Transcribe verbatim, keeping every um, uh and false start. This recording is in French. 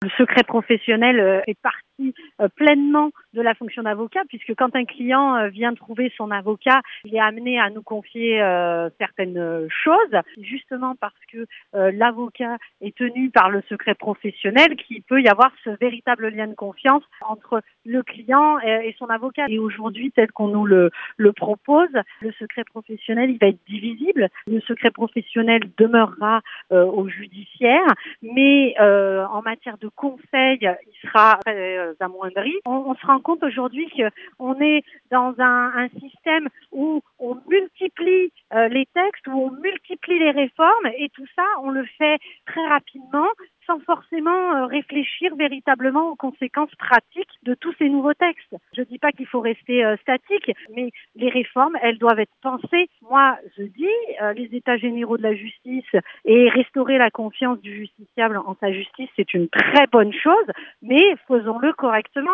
Le secret professionnel euh, fait partie euh, pleinement de la fonction d'avocat, puisque quand un client euh, vient trouver son avocat, il est amené à nous confier euh, certaines choses, justement parce que euh, l'avocat est tenu par le secret professionnel, qu'il peut y avoir ce véritable lien de confiance entre le client et, et son avocat. Et aujourd'hui, tel qu'on nous le, le propose, le secret professionnel, il va être divisible. Le secret professionnel demeurera euh, au judiciaire, mais euh, en matière de conseil, il sera euh, amoindri. On, on se rend compte aujourd'hui qu'on est dans un, un système où on multiplie euh, les textes, où on multiplie les réformes, et tout ça, on le fait très rapidement, sans forcément euh, réfléchir véritablement aux conséquences pratiques de tous ces nouveaux textes. Je ne dis pas qu'il faut rester euh, statique, mais les réformes, elles doivent être pensées. Moi, je dis, euh, les états généraux de la justice et restaurer la confiance du justiciable en sa justice, c'est une très bonne chose, mais faisons-le correctement.